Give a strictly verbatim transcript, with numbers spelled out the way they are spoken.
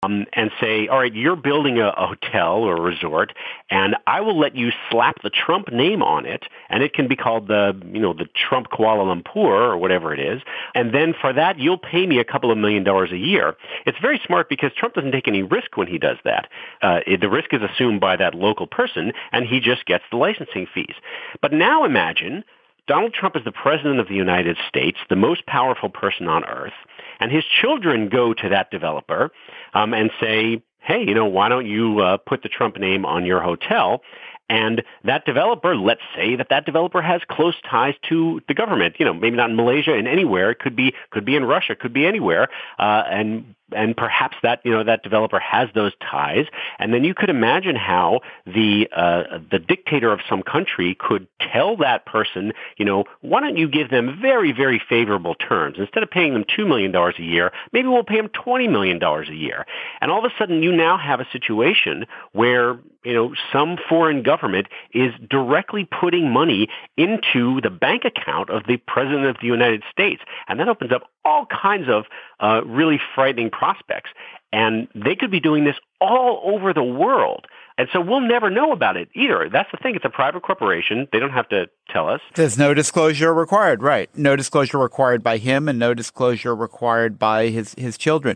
um, and say, all right, you're building a, a hotel or a resort, and I will let you slap the Trump name on it, and it can be called the, you know, the Trump Kuala Lumpur or whatever it is, and then for that, you'll pay me a couple of million dollars a year. It's very smart because Trump doesn't take any risk when he does that. Uh, it, the risk is assumed by that local person, and he just gets the licensing fees. But now imagine Donald Trump is the president of the United States, the most powerful person on earth, and his children go to that developer um, and say, hey, you know, why don't you uh, put the Trump name on your hotel? And that developer, let's say that that developer has close ties to the government, you know, maybe not in Malaysia and anywhere. It could be, could be in Russia, could be anywhere. Uh, and and perhaps that, you know, that developer has those ties. And then you could imagine how the uh, the dictator of some country could tell that person, you know, why don't you give them very, very favorable terms? Instead of paying them two million dollars a year, maybe we'll pay them twenty million dollars a year. And all of a sudden you now have a situation where, you know, some foreign government is directly putting money into the bank account of the president of the United States. And that opens up all kinds of uh, really frightening prospects. And they could be doing this all over the world. And so we'll never know about it either. That's the thing. It's a private corporation. They don't have to tell us. There's no disclosure required, right? No disclosure required by him and no disclosure required by his, his children.